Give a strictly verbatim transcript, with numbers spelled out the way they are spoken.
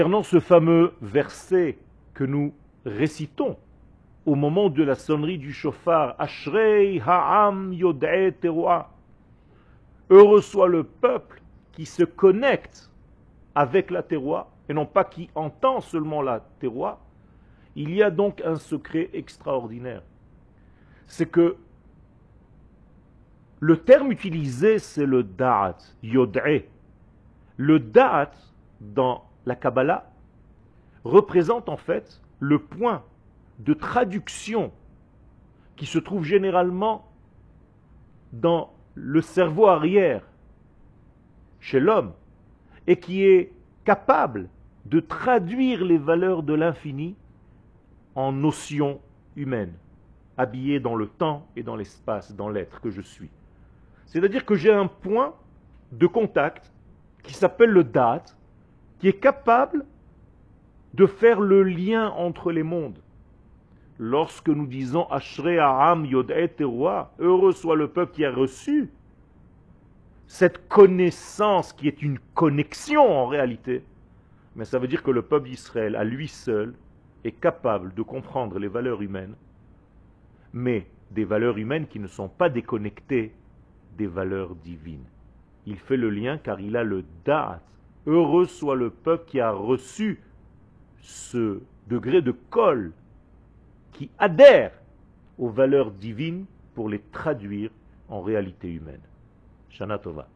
Concernant ce fameux verset que nous récitons au moment de la sonnerie du shofar, Ashrei ha'am yod'e teroa, heureux soit le peuple qui se connecte avec la terroir, et non pas qui entend seulement la terroir, il y a donc un secret extraordinaire. C'est que le terme utilisé, c'est le da'at, yod'e. Le da'at, dans la Kabbalah, représente en fait le point de traduction qui se trouve généralement dans le cerveau arrière chez l'homme et qui est capable de traduire les valeurs de l'infini en notions humaines, habillées dans le temps et dans l'espace, dans l'être que je suis. C'est-à-dire que j'ai un point de contact qui s'appelle le date, qui est capable de faire le lien entre les mondes. Lorsque nous disons Ashrei ha'am yod'e teroa, heureux soit le peuple qui a reçu cette connaissance qui est une connexion en réalité, mais ça veut dire que le peuple d'Israël, à lui seul, est capable de comprendre les valeurs humaines, mais des valeurs humaines qui ne sont pas déconnectées des valeurs divines. Il fait le lien car il a le da'at. Heureux soit le peuple qui a reçu ce degré de kol, qui adhère aux valeurs divines pour les traduire en réalité humaine. Shana Tova.